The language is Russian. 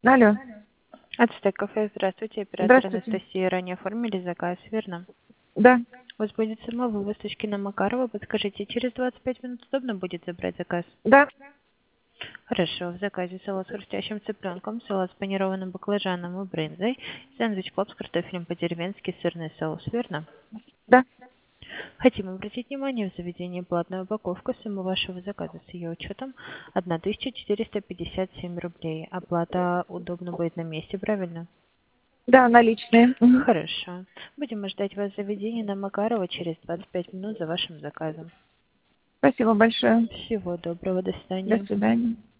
Алло. Ацтек кафе, здравствуйте, оператор Здравствуйте. Анастасия. Ранее оформили заказ, верно? Да. У вас будет самовывоз точки на Макарова. Подскажите, через 25 минут удобно будет забрать заказ? Да. Хорошо, в заказе салат с хрустящим цыпленком, салат с панированным баклажаном и брынзой, сэндвич клаб с картофелем по-деревенски, сырный соус, верно? Да. Хотим обратить внимание, в заведении платная упаковка, сумма вашего заказа с ее учетом 1457 рублей. Оплата удобно будет на месте, правильно? Да, наличные. Мгм. Хорошо. Будем ждать вас в заведении на Макарова через 25 минут за вашим заказом. Спасибо большое. Всего доброго, до До свидания. свидания.